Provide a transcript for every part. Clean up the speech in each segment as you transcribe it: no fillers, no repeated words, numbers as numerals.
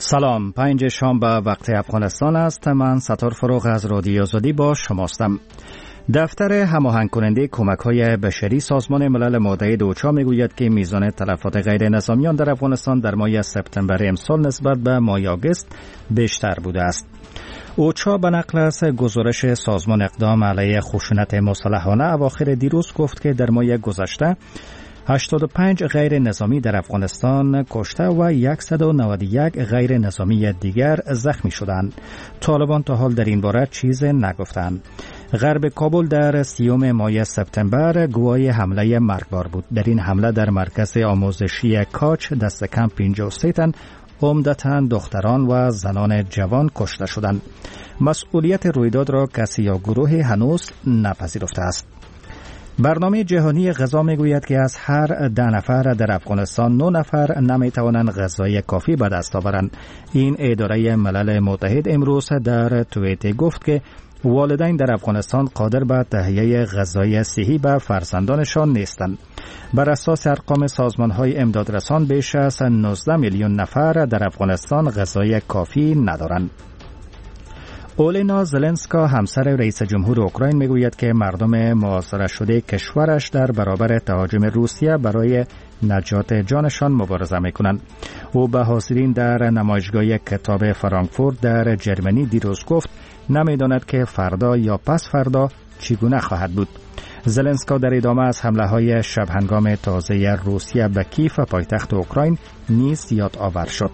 سلام، 5 شنبه وقت افغانستان است. من ستار فروغ از رادیو آزادی با شماستم. دفتر هماهنگ کننده کمک‌های بشری سازمان ملل متحد اوچا میگوید که میزان تلفات غیر نظامیان در افغانستان در ماه سپتامبر امسال نسبت به ماه آگوست بیشتر بوده است. اوچا به نقل از گزارش سازمان اقدام علیه خشونت مسلحانه اواخر دیروز گفت که در ماه گذشته 85 غیر نظامی در افغانستان کشته و 191 غیر نظامی دیگر زخمی شدند. طالبان تا حال در این باره چیز نگفتند. غرب کابل در 30 ماه سپتامبر گواه حمله مرگبار بود. در این حمله در مرکز آموزشی کاچ دست کم 53 تن عمدتاً دختران و زنان جوان کشته شدند. مسئولیت رویداد را کسی یا گروه هنوز نپذیرفته است. برنامه جهانی غذا میگوید که از هر 10 نفر در افغانستان 9 نفر نمیتوانند غذای کافی به دست آورند. این اداره ملل متحد امروز در توییت گفت که والدین در افغانستان قادر به تهیه غذای صحی به فرزندانشان نیستند. بر اساس ارقام سازمان‌های امدادرسان بیش از 19 میلیون نفر در افغانستان غذای کافی ندارند. اولینا زلنسکا همسر رئیس جمهور اوکراین میگوید که مردم محاصره شده کشورش در برابر تهاجم روسیه برای نجات جانشان مبارزه میکنند. او به حاضرین در نمایشگاه کتاب فرانکفورت در جرمنی دیروز گفت نمیداند که فردا یا پس فردا چگونه خواهد بود. زلنسکا در ادامه از حمله‌های شب هنگام تازه روسیه به کیف پایتخت اوکراین نیز یادآور شد.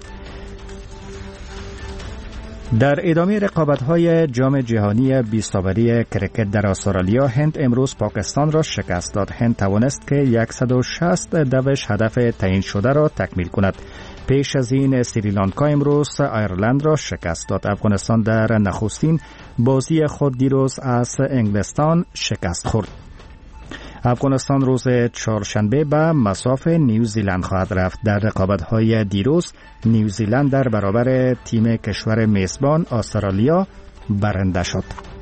در ادامه رقابت‌های جام جهانی 20 اوری کرکت در استرالیا، هند امروز پاکستان را شکست داد. هند توانست که 160 دوش هدف تعیین شده را تکمیل کند. پیش از این سریلانکا امروز آیرلند را شکست داد. افغانستان در نخستین بازی خود دیروز از انگلستان شکست خورد. افغانستان روز چهارشنبه به مصاف نیوزیلند خواهد رفت. در رقابت‌های دیروز نیوزیلند در برابر تیم کشور میزبان استرالیا برنده شد.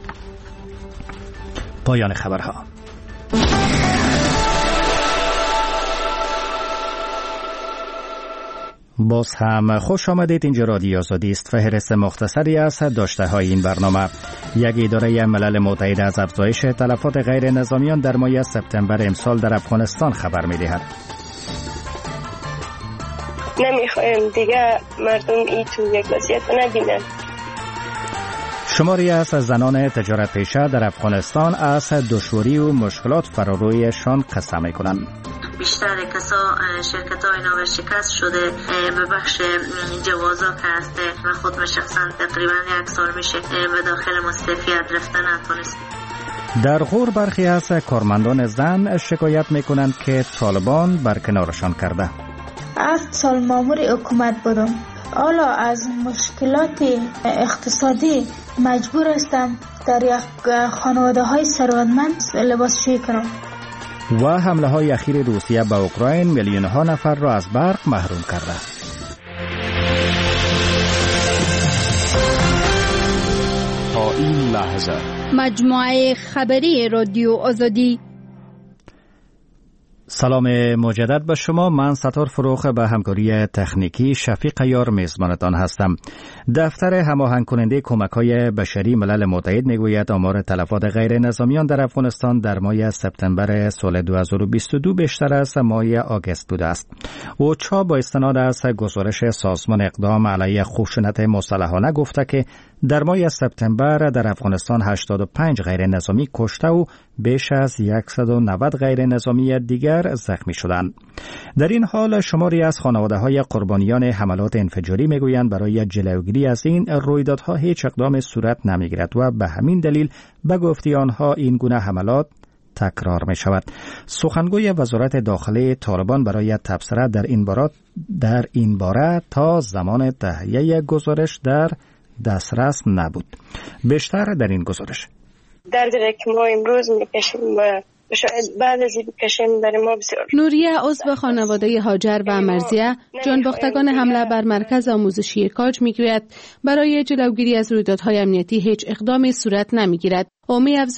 پایان خبرها. باز هم خوش آمدید. اینجا رادیو آزادی است. فهرست مختصری از داشته های این برنامه. یک اداره ملل متحد از افزایش تلفات غیر نظامیان در ماه سپتامبر امسال در افغانستان خبر می دهد. نمیخوایم دیگه مردم ای تو یک وضعیت نبینن. شماری از زنان تجارت پیشه در افغانستان از دشواری و مشکلات فرارویشان قصه می کنند. بیشتر کسا شرکت‌های نوشکست شده به بخش جوازا که هسته و خود من شخصا تقریبا 1 سال میشه به داخل مستعفیت رفتن نتونست. در غور برخی از کارمندان زن شکایت میکنند که طالبان برکنارشان کرده. 7 سال مامور حکومت بودم. حالا از مشکلات اقتصادی مجبور هستم در یک خانواده های ثروتمند لباسشویی کنم. و حمله های اخیر روسیه به اوکراین میلیون ها نفر را از برق محروم کرده. تا این لحظه مجموعه خبری رادیو آزادی. سلام مجدد به شما. من ستار فروغ به همکاری تکنیکی شفیق یار میزبانتان هستم. دفتر هماهنگ کننده کمک‌های بشری ملل متحد میگوید آمار تلفات غیر نظامیان در افغانستان در ماه سپتامبر سال 2022 بیشتر از ماه آگوست بوده است. اوچا با استناد از گزارش سازمان اقدام علیه خشونت مسلحانه گفته که در ماه سپتامبر در افغانستان 85 غیر نظامی کشته و بیش از 190 غیر نظامی دیگر زخمی شدند. در این حال شماری از خانواده‌های قربانیان حملات انفجاری میگویند برای جلوگیری از این رویدادها هیچ اقدام صورت نمیگیرد و به همین دلیل به گفته آنها این گونه حملات تکرار می شود. سخنگوی وزارت داخلی طالبان برای تبصره در این باره تا زمان تهیه گزارش در دسترس نبود. بیشتر در این گزارش. در که ما امروز میکشیم و شاید بعد از این بکشیم در ما بسیار. نوریه عضو خانواده هاجر و مرزیه جانباختگان حمله بر مرکز آموزشی کاج میگوید برای جلوگیری از رویدادهای امنیتی هیچ اقدامی صورت نمیگیرد. او می‌افزاید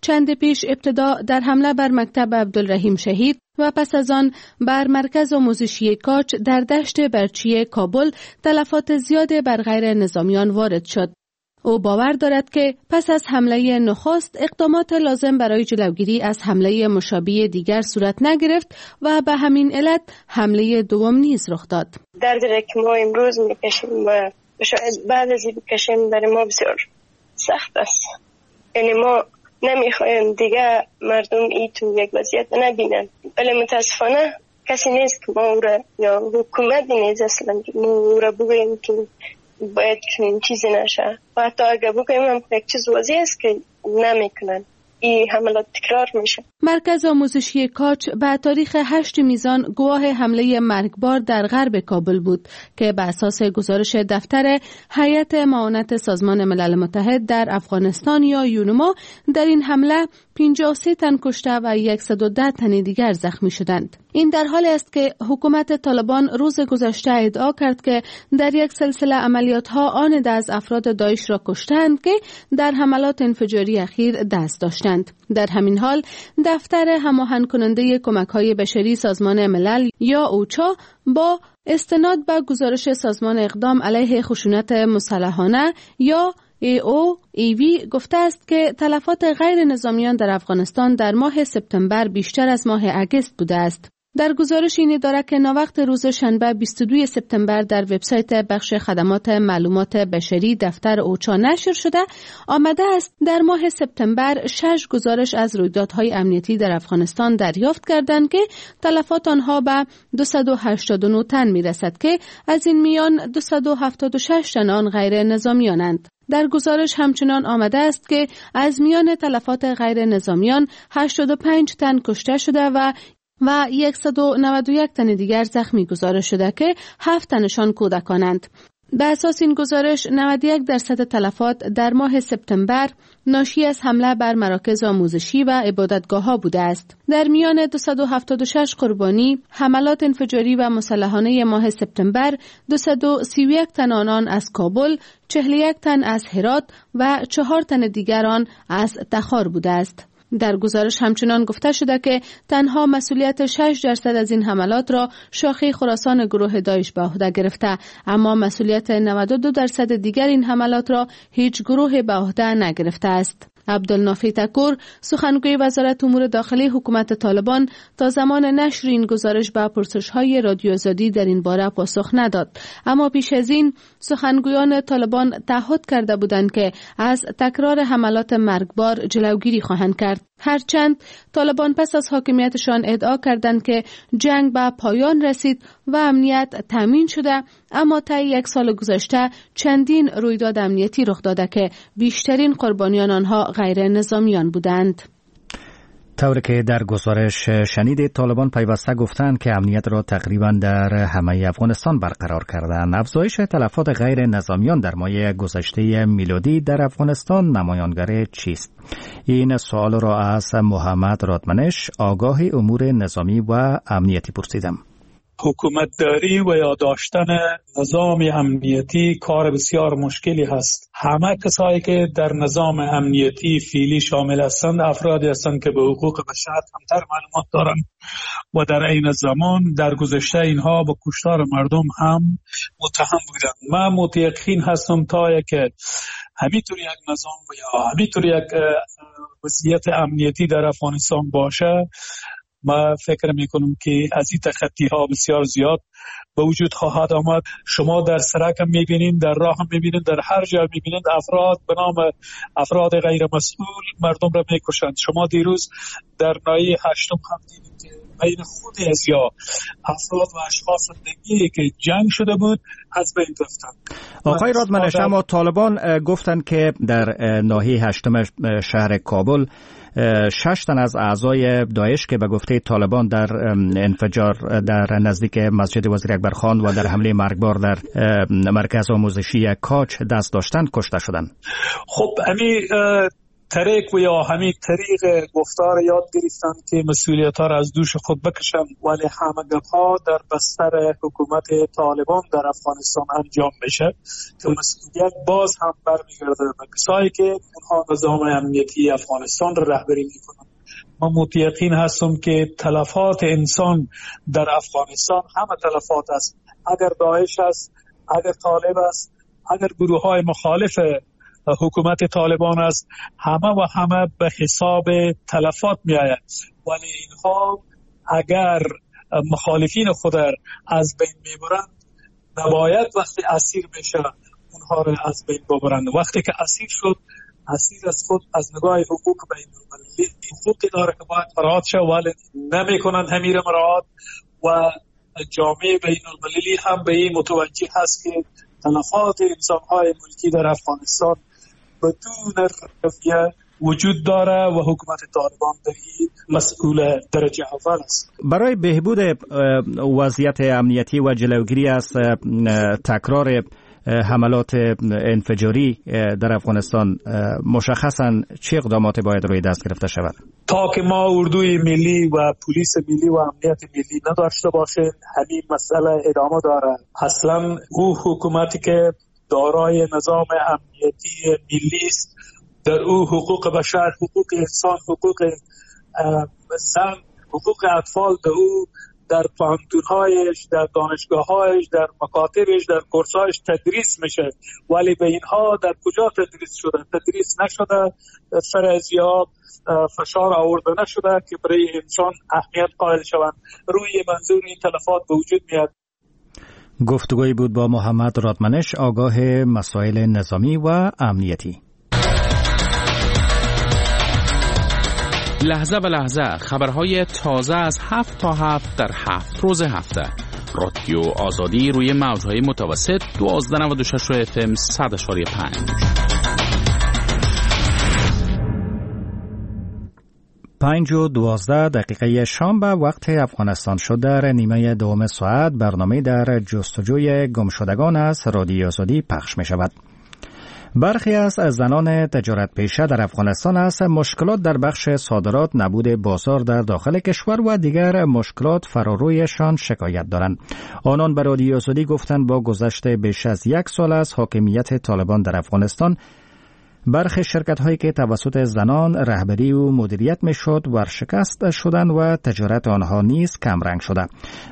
چند پیش ابتدا در حمله بر مکتب عبدالرحیم شهید و پس از آن بر مرکز آموزشی کاچ در دشت برچی کابل تلفات زیاد بر غیر نظامیان وارد شد. او باور دارد که پس از حمله نخست اقدامات لازم برای جلوگیری از حمله مشابه دیگر صورت نگرفت و به همین علت حمله دوم نیز رخ داد. دردی که ما امروز میکشیم و شاید بعد از این بکشیم برای ما بسیار سخت است. یعنی ما نمیخوایم دیگه مردم ای تو یک وضعیت نبینن، ولی متاسفانه کسی نیست که ما او را یا حکومت نیست اصلا ما او را بگوییم که باید چنین چیزی نشه و حتی اگر بگوییم هم یک چیز واضح است که نمیکنن. این حملات تکرار میشه. مرکز آموزشی کاچ به تاریخ 8 میزان گواه حمله مرگبار در غرب کابل بود که به اساس گزارش دفتر هیئت معاونت سازمان ملل متحد در افغانستان یا یونما در این حمله 53 تن کشته و 110 تن دیگر زخمی شدند. این در حالی است که حکومت طالبان روز گذشته ادعا کرد که در یک سلسله عملیات‌ها آن از افراد داعش را کشتند که در حملات انفجاری اخیر دست داشتند. در همین حال دفتر هماهنگ کننده کمک‌های بشری سازمان ملل یا اوچا با استناد به گزارش سازمان اقدام علیه خشونت مسلحانه یا AOAV گفته است که تلفات غیر نظامیان در افغانستان در ماه سپتامبر بیشتر از ماه اگست بوده است. در گزارش این اداره که ناوقت روز شنبه 22 سپتامبر در وبسایت بخش خدمات معلومات بشری دفتر اوچا نشر شده آمده است در ماه سپتامبر 6 گزارش از رویدادهای امنیتی در افغانستان دریافت کردند که تلفات آنها به 289 تن میرسد که از این میان 276 تن آن غیر نظامیانند. در گزارش همچنان آمده است که از میان تلفات غیر نظامیان 85 تن کشته شده و 191 تن دیگر زخمی گزارش شده که 7 تنشان کودکانند. به اساس این گزارش 91% تلفات در ماه سپتامبر ناشی از حمله بر مراکز آموزشی و عبادتگاه‌ها بوده است. در میان 276 قربانی حملات انفجاری و مسلحانه ماه سپتامبر 231 تن آنان از کابل، 41 تن از هرات و 4 تن دیگران از تخار بوده است. در گزارش همچنان گفته شده که تنها مسئولیت 6% از این حملات را شاخه خراسان گروه داعش به عهده گرفته، اما مسئولیت 92% دیگر این حملات را هیچ گروه به عهده نگرفته است. عبدالنافی تکور سخنگوی وزارت امور داخلی حکومت طالبان تا زمان نشر این گزارش به پرسش‌های رادیو آزادی در این باره پاسخ نداد، اما پیش از این سخنگویان طالبان تعهد کرده بودند که از تکرار حملات مرگبار جلوگیری خواهند کرد. هرچند طالبان پس از حاکمیتشان ادعا کردند که جنگ به پایان رسید و امنیت تامین شده، اما طی 1 سال گذشته چندین رویداد امنیتی رخ داده که بیشترین قربانیان آنها غیر نظامیان بودند. طوری که در گزارش شنیدید، طالبان پیوسته گفتند که امنیت را تقریبا در همه افغانستان برقرار کردند. افزایش تلفات غیر نظامیان در ماه گذشته میلادی در افغانستان نمایانگر چیست؟ این سوال را از محمد رادمنش آگاه امور نظامی و امنیتی پرسیدم. حکومتداری و یا داشتن نظام امنیتی کار بسیار مشکلی هست. همه کسایی که در نظام امنیتی فعلی شامل هستند افرادی هستند که به حقوق بشر کمتر معلومات دارند و در این زمان در گذشته اینها با کشتار مردم هم متهم بودند. من متأکد هستم تا که همینطور یک نظام و یا همینطور یک وضعیت امنیتی در افغانستان باشه، ما فکر میکنم که از این تخطی ها بسیار زیاد به وجود خواهد آمد. شما در سرک هم میبینید، در راه هم میبینید، در هر جا میبینید افراد به نام افراد غیر مسئول مردم را میکشند. شما دیروز در ناحیه 8 هم دیدید که بین خود از یا افراد و اشخاص دیگه که جنگ شده بود از بین رفتند. آقای رادمنش، اما طالبان گفتند که در ناحیه 8 شهر کابل 6 تن از اعضای داعش که به گفته طالبان در انفجار در نزدیک مسجد وزیر اکبر خان و در حمله مرگبار در مرکز آموزشی کاچ دست داشتند کشته شدند. خب همین طریق و یا همین طریق گفتار یاد گرفتن که مسئولیت ها را از دوش خود بکشن، ولی همه گپ‌ها در بستر حکومت طالبان در افغانستان انجام میشه که مسئولیت باز هم برمیگرده به کسایی که اونها نظام امنیتی افغانستان را رهبری میکنن. من متیقن هستم که تلفات انسان در افغانستان همه تلفات است. اگر داعش است، اگر طالب است، اگر گروه های مخالف حکومت طالبان است، همه به حساب تلفات می آید. ولی اینها اگر مخالفین خود از بین میبرند، نباید وقتی اسیر میشه اونها را از بین ببرند. وقتی که اسیر شد، اسیر از خود از نگاه حقوق بین المللی حقوقی داره که باید مراعات شه، ولی نمیکنند همین مراعات و جامعه بین المللی هم به این متوجه هست که تلفات انسان‌های ملکی در افغانستان بدون رفیه وجود داره و حکومت طالبان در این مسئول درجه اول است. برای بهبود وضعیت امنیتی و جلوگیری از تکرار حملات انفجاری در افغانستان مشخصاً چه اقدامات باید روی دست گرفته شود؟ تا که ما اردوی ملی و پلیس ملی و امنیت ملی نداشته باشیم، همین مسئله ادامه داره. اصلا او حکومتی که دارای نظام امنیتی ملی است، در او حقوق بشر، حقوق انسان، حقوق زن، حقوق اطفال در او در پانتونهایش، در دانشگاهایش، در مکاتبش، در کورسایش تدریس میشه، ولی به اینها در کجا تدریس شده؟ تدریس نشده، سر از یا فشار آورده نشده که برای انسان اهمیت قائل شوند. روی منظور این تلفات به وجود میاد. گفتگویی بود با محمد رادمنش، آگاه مسائل نظامی و امنیتی. لحظه به لحظه خبرهای تازه از 7 تا 7 در 7 روز هفته. رادیو آزادی روی موجهای متوسط 1296 FM 100.5. 5:12 شام به وقت افغانستان شد. در نیمه دوم ساعت برنامه در جستجوی گمشدگان از رادیو آزادی پخش می شود. برخی از زنان تجارت پیشه در افغانستان از مشکلات در بخش صادرات، نبود بازار در داخل کشور و دیگر مشکلات فرارویشان شکایت دارند. آنان به رادیو آزادی گفتند با گذشت بیش از 1 سال از حاکمیت طالبان در افغانستان، برخی شرکت‌هایی که توسط زنان رهبری و مدیریت می‌شد ورشکست شدند و تجارت آنها نیز کمرنگ شده.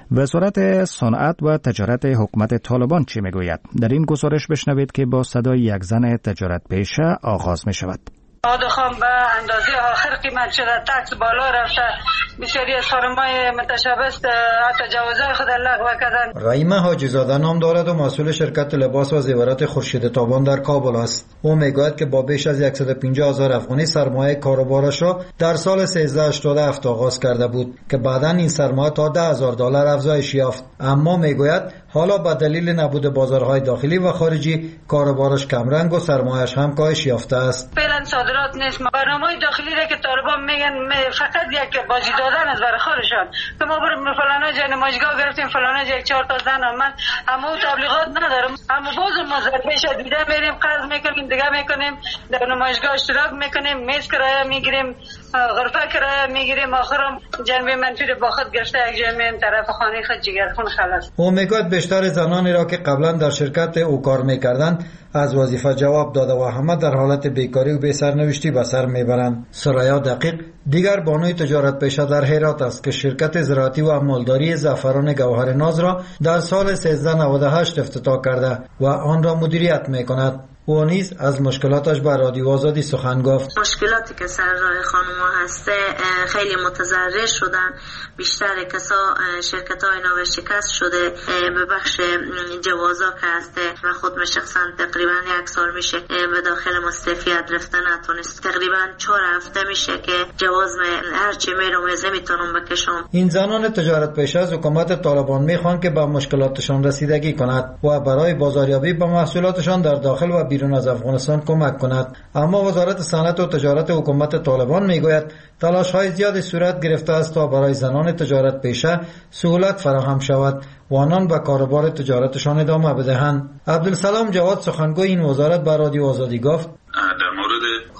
وزارت صنعت و تجارت حکومت طالبان چی می‌گوید؟ در این گزارش بشنوید که با صدای یک زن تجارت پیشه آغاز می‌شود. آدخام به اندازه آخر قیمت شده، تکس بالا رفته، بسیاری از خانم‌های متشبث حتی جوازهای خود لغو کردن. رحیمه حاجی زاده نام دارد و مسئول شرکت لباس و زیورات خورشید تابان در کابل است. او میگوید که با بیش از 150,000 افغانی سرمایه کاروبارش را در سال 1387 آغاز کرده بود که بعداً این سرمایه تا $10,000 افزایش یافت. اما میگوید حالا به دلیل نبود بازارهای داخلی و خارجی کاروبارش کمرنگ و سرمایه‌اش هم کاهش یافته است. فعلا صادرات نیست. برنامه داخلی را که طالبان میگن فقط یک بازی دادن از برای خودشان، که ما بریم فلانه جای نمایشگاه گرفتیم، فلانه جای 4 تا زن من اما تبلیغات ندارم، اما باز ما ضربه شدیده میریم، قرض میکنیم، دیگه میکنیم، در نمایشگاه اشتراک میکنیم، میز کرایه میگیریم، غرفه کرایه میگیریم، آخرم جنبه منفی با خود گرفته یک جای میریم طرف خانه خود جگرخون خلاص. او میگوید بیشتر زنانی را که قبلا در شرکت او کار میکردند از وظیفه جواب داده و همه در حالت بیکاری و بی‌سرنوشتی به سر میبرند. سرایا دقیق دیگر بانوی تجارت پیشه در هرات است که شرکت زراعتی و اموالداری زعفران گوهر ناز را در سال 1398 افتتاح کرده و آن را مدیریت میکند. او نیز از مشکلاتش به رادیو آزادی سخن گفت. مشکلاتی که سر راه خانم‌ها هسته خیلی متضرر شدن. بیشتر کسا شرکت‌های نوشکست شده به بخش جوازا که هسته و خود من شخصا تقریبا 1 سال میشه به داخل مستعفیت رفتن نتونست. تقریبا 4 هفته میشه که جواز هرچی میرم نمیتونم بکشم. این زنان تجارت پیشه از حکومت طالبان میخوان که به مشکلاتشان رسیدگی کند و برای بازاریابی به محصولاتشان در داخل و بیرون از افغانستان کمک کند. اما وزارت صنعت و تجارت حکومت طالبان میگوید تلاش‌های زیادی صورت گرفته است تا برای زنان تجارت پیشه سهولت فراهم شود و آنان به کاروبار تجارتشان ادامه بدهند. عبدالسلام جواد سخنگوی این وزارت به رادیو آزادی گفت در مورد خانم‌های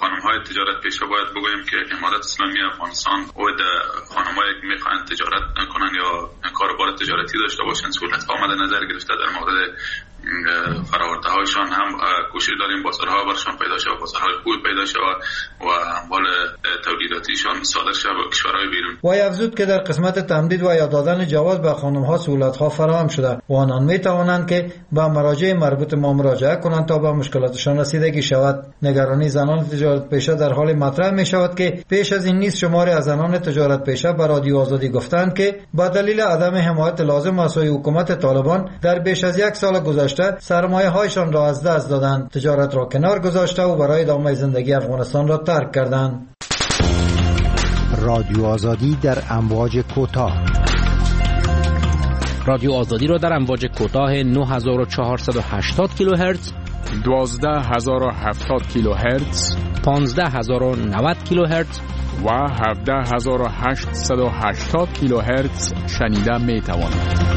تجارت پیشه باید بگوییم که امارات اسلامی افغانستان او د خانمایی که میخوان تجارت کنن یا کاروبار تجارتی داشته باشن سهولت ها مد نظر گرفته در مورد فراورده هایشان هم کوشش داریم بازارها برشان پیدا شه و بازارهای خوب پیدا شه و اموال تولیداتیشان صادر شه به کشورهای بیرون. و افزود که در قسمت تمدید و یا دادن جواز به خانم ها سهولت ها فراهم شده و آنان می توانند که به مراجع مربوطه ما مراجعه کنند تا به مشکلاتشان رسیدگی شود. نگرانی زنان تجارت پیشه در حال مطرح می شود که پیش از این نیز شماری از زنان تجارت پیشه به رادیو آزادی گفتند که با دلیل عدم حمایت لازم از سوی حکومت طالبان در بیش از یک سال گذشته سرمایه هایشان را از دست دادند، تجارت را کنار گذاشته و برای ادامه زندگی افغانستان را ترک کردند. رادیو آزادی در امواج کوتاه. رادیو آزادی را در امواج کوتاه 9480 کیلوهرتز، 12070 کیلوهرتز، 15090 کیلوهرتز و 17880 کیلوهرتز شنیده می توانید.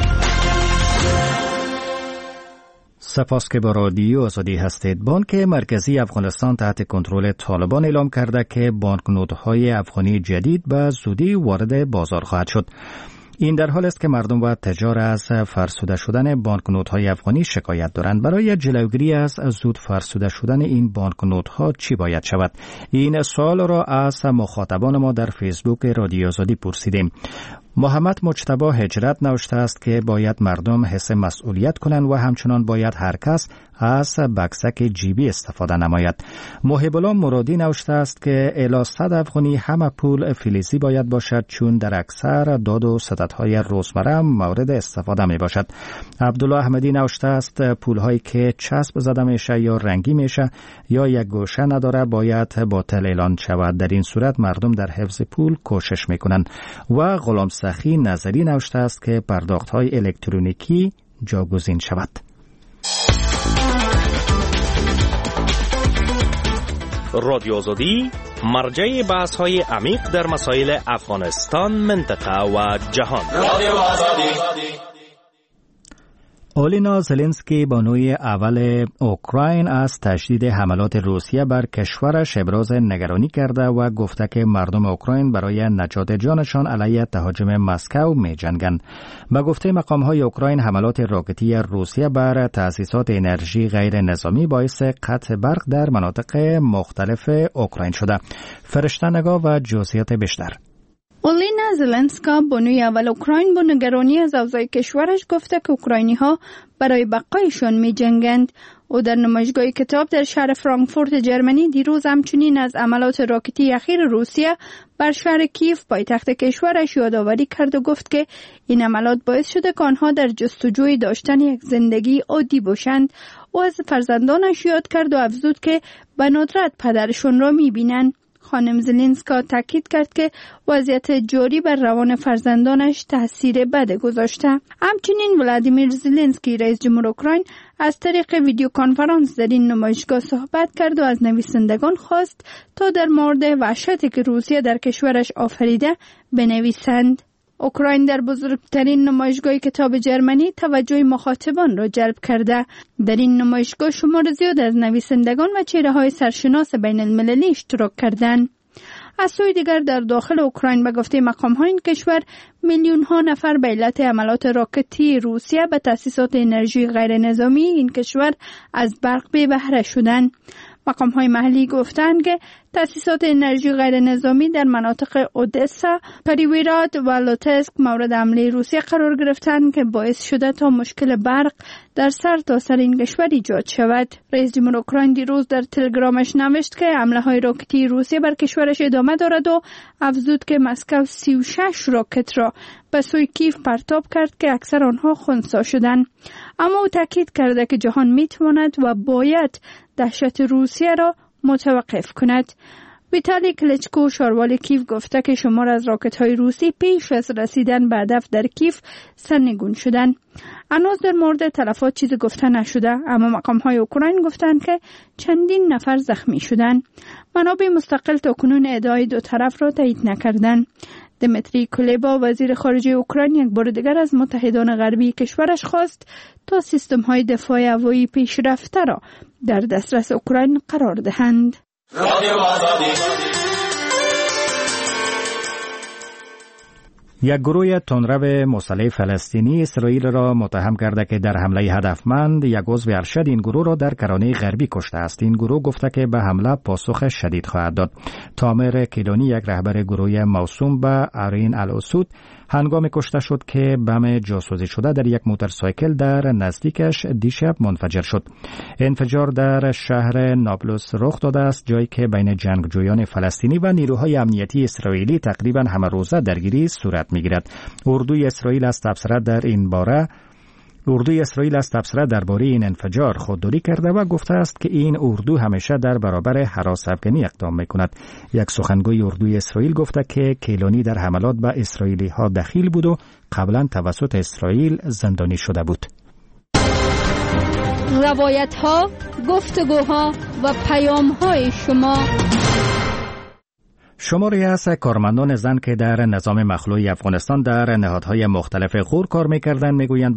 سپاس که با رادیو آزادی هستید. بانک مرکزی افغانستان تحت کنترل طالبان اعلام کرده که بانکنوت‌های افغانی جدید به زودی وارد بازار خواهد شد. این در حال است که مردم و تجار از فرسوده شدن بانکنوت‌های افغانی شکایت دارند. برای جلوگیری از زود فرسوده شدن این بانکنوت‌ها چی باید شود؟ این سوال را از مخاطبان ما در فیسبوک رادیو آزادی پرسیدیم. محمد مجتبی هجرت نوشته است که باید مردم حس مسئولیت کنند و همچنان باید هر کس از بکسک جیبی استفاده نماید. محب الله مرادی نوشته است که الی 100 افغانی همه پول فلزی باید باشد، چون در اکثر داد و ستدهای روزمره مورد استفاده می باشد. عبدالله احمدی نوشته است پولهایی که چسب زده میشه یا رنگی میشه یا یک گوشه نداره باید باطل اعلان شود. در این صورت مردم در حفظ پول کوشش میکنند. و غلام سخی نظری نوشته است که پرداخت‌های الکترونیکی جاگزین شود. رادیو آزادی مرجع بحث‌های عمیق در مسائل افغانستان، منطقه و جهان. رادیو آزادی. اولینا زلنسکی بانوی اول اوکراین از تشدید حملات روسیه بر کشورش ابراز نگرانی کرده و گفته که مردم اوکراین برای نجات جانشان علیه تهاجم مسکو می جنگند. به گفته مقام‌های اوکراین حملات راکتی روسیه بر تأسیسات انرژی غیر نظامی باعث قطع برق در مناطق مختلف اوکراین شده. فرشته نگاه و جزئیات بیشتر. اولینا زلنسکا بانوی اول اوکراین با نگرانی از اوضاع کشورش گفته که اوکراینی ها برای بقایشان می جنگند. او در نمایشگاه کتاب در شهر فرانکفورت جرمنی دیروز همچنین از عملات راکتی اخیر روسیه بر شهر کیف پایتخت کشورش یادآوری کرد و گفت که این عملات باعث شده که آنها در جستجوی داشتن یک زندگی عادی باشند. او از فرزندانش یاد کرد و افزود که به ندرت پدرشون را می بینند. خانم زلنسکا تاکید کرد که وضعیت جاری بر روان فرزندانش تاثیر بد گذاشته. همچنین ولادیمیر زلنسکی رئیس جمهور اوکراین از طریق ویدیو کنفرانس در این نمایشگاه صحبت کرد و از نویسندگان خواست تا در مورد وحشتی که روسیه در کشورش آفریده بنویسند. اوکراین در بزرگترین نمایشگاه کتاب جرمنی توجه مخاطبان را جلب کرده. در این نمایشگاه شمار زیاد از نویسندگان و چهره‌های سرشناس بین المللی اشتراک کردند. از سوی دیگر در داخل اوکراین به گفته مقام‌های این کشور میلیون‌ها نفر به علت عملات راکتی روسیه به تأسیسات انرژی غیر نظامی این کشور از برق بی بهره شدند. مقام‌های محلی گفتند که تأسیسات انرژی غیر نظامی در مناطق اودسا، پریویراد و لوتسک مورد حمله روسیه قرار گرفتند که باعث شده تا مشکل برق در سرتاسر این کشور ایجاد شود. رئیس جمهور اوکراین دیروز در تلگرامش نوشت که حمله‌های راکتی روسیه بر کشورش ادامه دارد و افزود که مسکو 36 راکت را به سوی کیف پرتاب کرد که اکثر آنها خنثی شدند. اما او تاکید کرده که جهان میتواند و باید دهشت روسیه را متوقف کند. ویتالی کلچکو شاروال کیف گفته که شمار از راکت‌های روسی پیش از رسیدن به هدف در کیف سرنگون شدند. هنوز در مورد تلفات چیزی گفته نشده، اما مقام‌های اوکراین گفتند که چندین نفر زخمی شدند. منابع مستقل تاکنون ادعای دو طرف را تایید نکردند. دمیتری کولبا وزیر خارجه اوکراین یک بار دیگر از متحدان غربی کشورش خواست تا سیستم‌های دفاع هوایی پیشرفته را در دسترس اوکراین قرار دهند. یک گروه تندرو مسلح فلسطینی اسرائیل را متهم کرده که در حمله هدفمند یک عضو ارشد این گروه را در کرانه غربی کشته است. این گروه گفته که به حمله پاسخ شدید خواهد داد. تامر کیلونی، یک رهبر گروه موسوم به آرین الاسود، هنگام کشته شد که بم جاسوسی شده در یک موتورسایکل در نزدیکش دیشب منفجر شد. انفجار در شهر نابلس رخ داده است، جایی که بین جنگجویان فلسطینی و نیروهای امنیتی اسرائیلی تقریبا همه روزه درگیری صورت می‌گیرد. اردوی اسرائیل از تبصره درباره این انفجار خودداری کرده و گفته است که این اردو همیشه در برابر هراس افغانی اقدام می‌کند. یک سخنگوی اردوی اسرائیل گفته که کیلونی در حملات به اسرائیلی‌ها دخیل بود و قبلا توسط اسرائیل زندانی شده بود. روایت‌ها، گفتگوها و پیام‌های شما. شماری از کارمندان زن که در نظام مخلوع افغانستان در نهادهای مختلف غور کار می‌کردند میگویند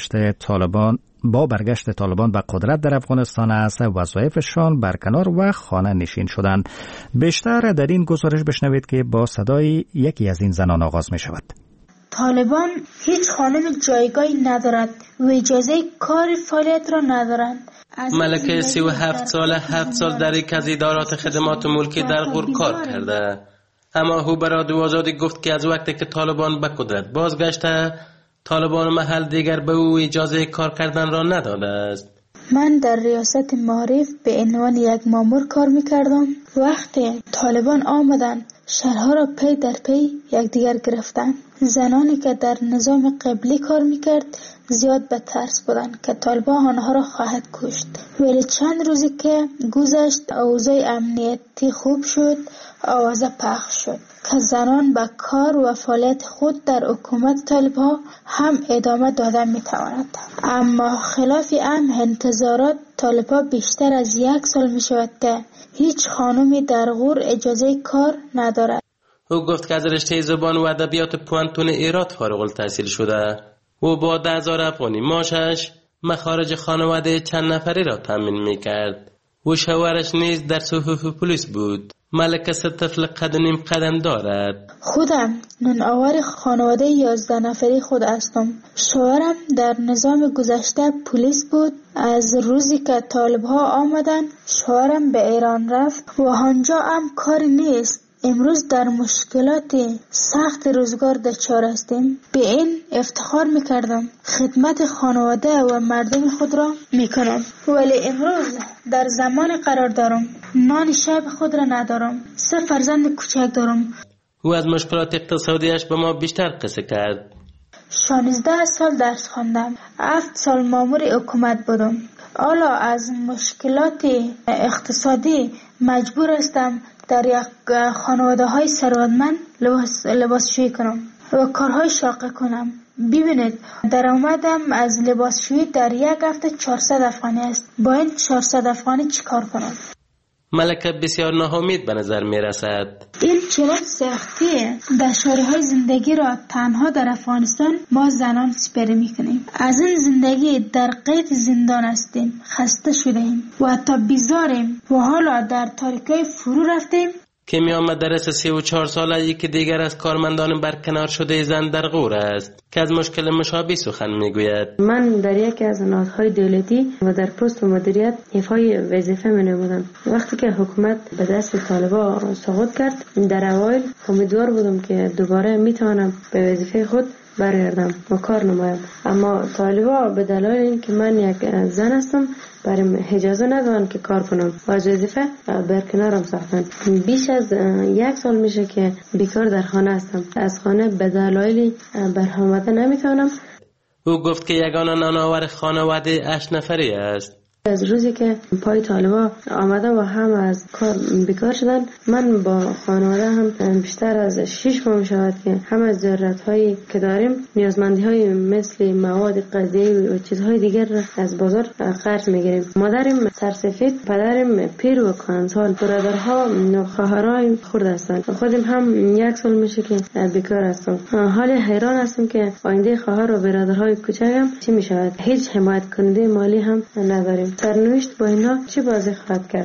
با برگشت طالبان به قدرت در افغانستان از وظایفشان برکنار و خانه نشین شدند. بیشتر در این گزارش بشنوید که با صدای یکی از این زنان آغاز می شود. طالبان هیچ خانم جایگاهی ندارد و اجازه کار فعالیت را ندارند. ملکه 37 ساله 7 سال در یک از ادارات خدمات ملکی در غور کار کرده، اما او به رادیو آزادی گفت که از وقتی که طالبان به قدرت بازگشته، طالبان محل دیگر به او اجازه کار کردن را نداده است. من در ریاست معارف به عنوان یک مامور کار میکردم. وقتی طالبان آمدن شهرها را پی در پی یکدیگر گرفتن. زنانی که در نظام قبلی کار میکرد زیاد به ترس بودن که طالبان آنها را خواهد کشت. ولی چند روزی که گذشت اوضاع امنیتی خوب شد، آوازه پخش شد که زنان به کار و فعالیت خود در حکومت طالبان هم ادامه دادن میتواند. اما خلاف این انتظارات طالبان بیشتر از 1 سال می شود که هیچ خانمی در غور اجازه کار ندارد. او گفت که از رشته زبان و ادبیات پوانتون ایرات فارغ التحصیل شده. او با 10,000 افغانی معاشش مخارج خانواده چند نفری را تامین میکرد. او شوهرش نیز در صفوف پلیس بود. ملکه 3 طفل قد و نیم قدم دارد. خودم نونآور خانواده 11 نفری خود هستم. شوهرم در نظام گذشته پلیس بود. از روزی که طالب‌ها آمدن شوهرم به ایران رفت و آنجا هم کاری نیست. امروز در مشکلات سخت روزگار دچار هستیم. به این افتخار میکردم خدمت خانواده و مردم خود را میکنم، ولی امروز در زمان قرار دارم نان شب خود را ندارم. 3 فرزند کوچک دارم. او از مشکلات اقتصادیش به ما بیشتر قصه کرد. 16 سال درس خواندم. 7 سال مامور حکومت بودم. حالا از مشکلات اقتصادی مجبور هستم در یک خانواده های ثروتمند لباسشویی کنم و کارهای شاقه کنم. ببینید درآمدم از لباسشویی در 1 هفته 400 افغانی است. با این 400 افغانی چی کار کنم؟ ملکه بسیار ناامید به نظر می رسد. این چنان سختیه. دشواری‌های زندگی را تنها در افغانستان ما زنان سپری میکنیم. از این زندگی در قید زندان هستیم. خسته شدیم و حتی بیزاریم و حالا در تاریکی فرو رفتیم. کیمیا مدرس 34 ساله یکی دیگر از کارمندان برکنار شده زن در غور است که از مشکل مشابه سخن میگوید. من در یکی از نهادهای دولتی و در پست مدیریت ایفای وظیفه می‌نمودم. وقتی که حکومت به دست طالبان سقوط کرد، در اوایل امیدوار بودم که دوباره میتوانم به وظیفه خود برگردم و کار نمایم، اما طالبان به دلایل اینکه من یک زن هستم برام اجازه ندادن که کار کنم و از وظیفه برکنارم ساختن. بیش از 1 سال میشه که بیکار در خانه هستم. از خانه به دلایلی برآمده نمیتونم. او گفت که یگانه نانآور خانواده 8 نفری است. از روزی که پای طالبان آمده و هم از کار بیکار شدن، من با خانواده هم بیشتر از 6 ماه شود که هم از ضرورت‌هایی که داریم، نیازمندی‌های مثل مواد غذایی و چیزهای دیگر از بازار قرض می‌گیریم. مادرم سرسفید، پدرم پیر و کهنسال، برادرها و خواهرای خرد هستند. خودم هم 1 سال میشه که بیکار هستم. حالی حیران هستم که آینده خواهر و برادرهای کوچکم چی می‌شود. هیچ حمایت کننده مالی هم نداریم. سرنوشت با اینا چه بازی خواهد کرد؟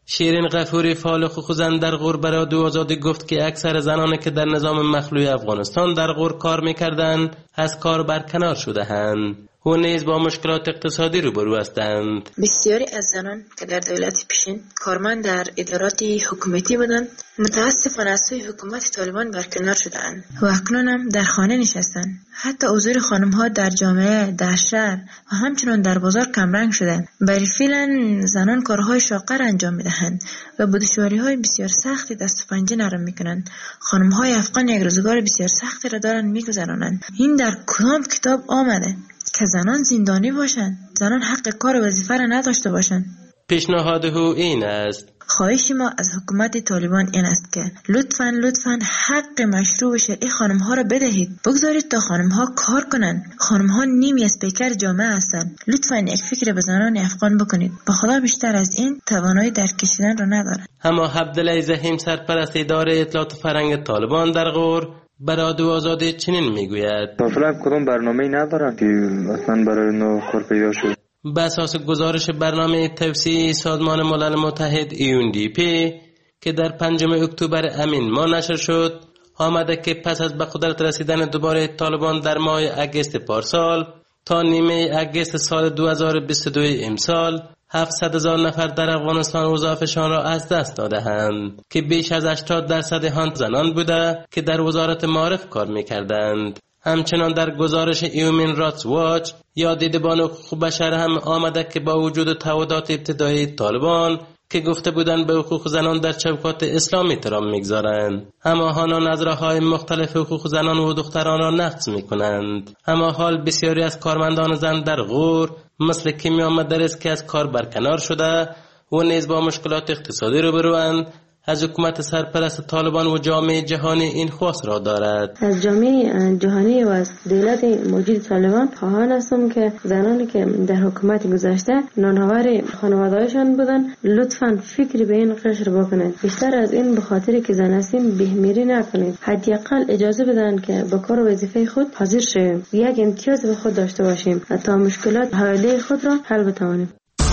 شیرین غفوری فعال حقوق زن در غور به رادیو آزادی گفت که اکثر زنانی که در نظام مخلوع افغانستان در غور کار می‌کردند از کار برکنار شده‌اند و نیز با مشکلات اقتصادی روبرو هستند. بسیاری از زنان که در دولت پیشین کارمند در ادارات حکومتی بودند متاسفانه از سوی حکومت طالبان برکنار شدند و اکنون هم در خانه نشستند. حتی حضور خانم‌ها در جامعه، در شهر و همچنان در بازار کمرنگ شدند. برای فعلا زنان کارهای شاقه را انجام می‌دهند و با دشواری‌های بسیار سختی دست و پنجه نرم می‌کنند. خانم‌های افغان یک روزگار بسیار سختی را دارند می‌گذرانند. این در کدام کتاب آمده که زنان زندانی باشند؟ زنان حق کار و وظیفه را نداشته باشند؟ پیشنهاد او این است: خواهش ما از حکومت طالبان این است که لطفاً حق مشروع و شرعی خانم‌ها را بدهید. بگذارید تا خانم‌ها کار کنند. خانم‌ها نیمی از پیکر جامعه هستند. لطفاً یک فکر به زنان افغان بکنید. به خدا بیشتر از این توانایی در کشیدن را ندارند. اما عبدالله زحیم سرپرست اداره اطلاعات فرهنگ طالبان در غور به رادیو آزادی چنین میگوید: فعلا کدام برنامه‌ای ندارند که اصلا برای نو کار پیدا شد. به اساس گزارش برنامه توسعه سازمان ملل متحد UNDP که در 5 اکتبر امین ماه نشر شد، آمده که پس از به قدرت رسیدن دوباره طالبان در ماه اگست پارسال تا نیمه اگست سال 2022 امسال 700,000 نفر در افغانستان وظایفشان را از دست داده‌اند که بیش از 80% آن زنان بوده که در وزارت معارف کار می‌کردند. همچنان در گزارش هیومن رایتس واچ یا دیدبان حقوق بشر هم آمده که با وجود تعهدات ابتدایی طالبان که گفته بودند به حقوق زنان در چوکات اسلام احترام می‌گذارند، اما آنان از راه‌های مختلف حقوق زنان و دختران را نقض می‌کنند. اما حال بسیاری از کارمندان زن در غور مثل کیمیا مدرس که از کار برکنار شده و نیز با مشکلات اقتصادی روبروند، از حکومت سرپرست طالبان و جامعه جهانی این خواست را دارد. از جامعه جهانی و از دولت موجود طالبان خواهان هستم که زنانی که در حکومت گذشته نانآور خانواده‌هایشان بودن لطفاً فکری به این قشر بکنید. بیشتر از این به خاطر که زن هستیم بهمیری نکنید. حداقل اجازه بدن که با کار و وظیفه خود حاضر شویم. یک امتیاز به خود داشته باشیم تا مشکلات حوالی خود را حل بتوانیم.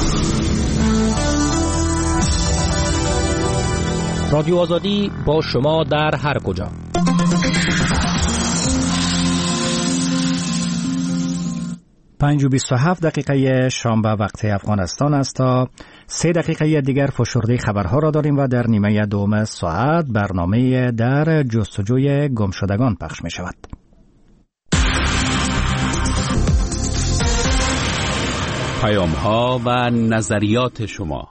رادیو آزادی با شما در هر کجا. پنج و 27 دقیقه شام به وقت افغانستان است. تا 3 دقیقه دیگر فشرده خبرها را داریم و در نیمه دوم ساعت برنامه در جستجوی گمشدگان پخش می شود. پیام‌ها و نظریات شما.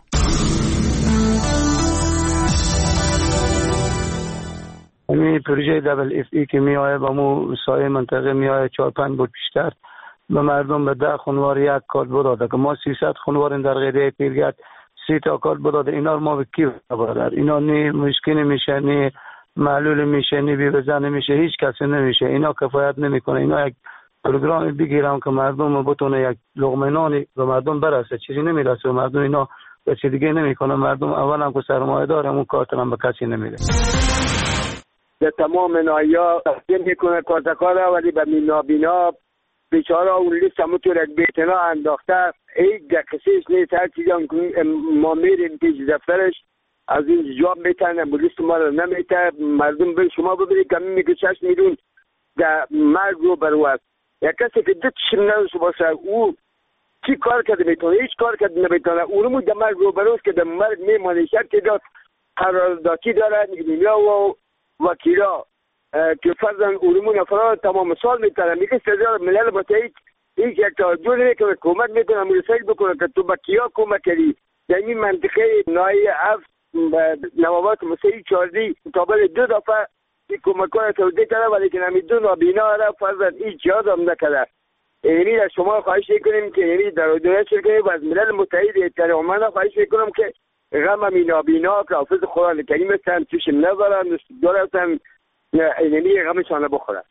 این پروژه WFP که می آید با مو سایه منطقه می آید 4-5 بود بیشتر به مردم به 10 خانوار یک کارت بداده که ما 300 خانوار در قریه پیرگرد 30 تا کارت بداده. اینا ما به کی برادر؟ اینا نه مشکل میشه، نه معلول میشه، نه بی بزن میشه، هیچ کسی نمیشه. اینا کفایت نمیکنه. اینا یک پروگرام بگیرن که مردم بتونه یک لقمه نانی به مردم برسه. چیزی نمیرسه به مردم. اینا به چیز دیگه نمیکنه. مردم اولا که سرمایه داره اون کارت هم به کسی نمیده. به تمام نایا تقدیم میکنه کارتکارا، ولی به نابینا بیچاره اون لیست همونطور یک بیتنا انداخته. هیچ دقیقیش نیست. هر چیزی هم ما میریم پیش دفترش از این جواب میتن لیست ما رو نمیته. مردم به شما ببینید که میگه 6 میلیون در مرگ رو برواست. یک کسی که 2 چشم نداشته باشه او چی کار کرده میتونه؟ هیچ کار کرده نمیتونه. او رو در مرگ رو برواست که در مرگ میمانه. شرطی داد قراردادی داره دنیا و وکیلا که فرضاً علوم افراد تمام سال میتونه. میگه سازمان ملل متحد هیچ یک توجه نمیکنه. حکومت میتونه مرسل بکنه که تو با کیا کمک کردی. در این منطقه ناحیه 7 نوابات مسیحی 14 مطابق 2 دفعه این کمک‌های توزیع کرده، ولی که همین 2 نابینا را فرضاً هیچ جهاد هم نکرده. یعنی از شما خواهش میکنیم که یعنی در دولت شرکت و از ملل متحد اطلاع امانه خواهش میکنم که غم همین نابینا که حافظ قرآن کریم هستن توشم نذارن دارستن یعنی غمشان بخورن.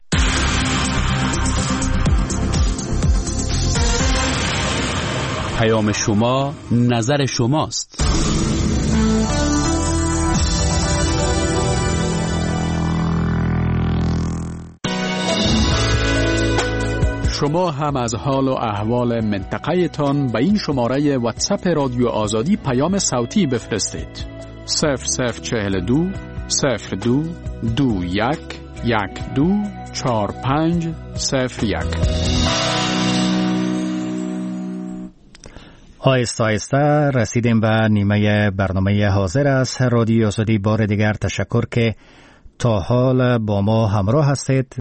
پیام شما نظر شماست. شما هم از حال و احوال منطقه تان به این شماره واتساپ رادیو آزادی پیام صوتی بفرستید. 0042 02 21 12 4501. آهسته آهسته رسیدیم به نیمه برنامه حاضر است. رادیو آزادی بار دیگر تشکر که تا حال با ما همراه هستید.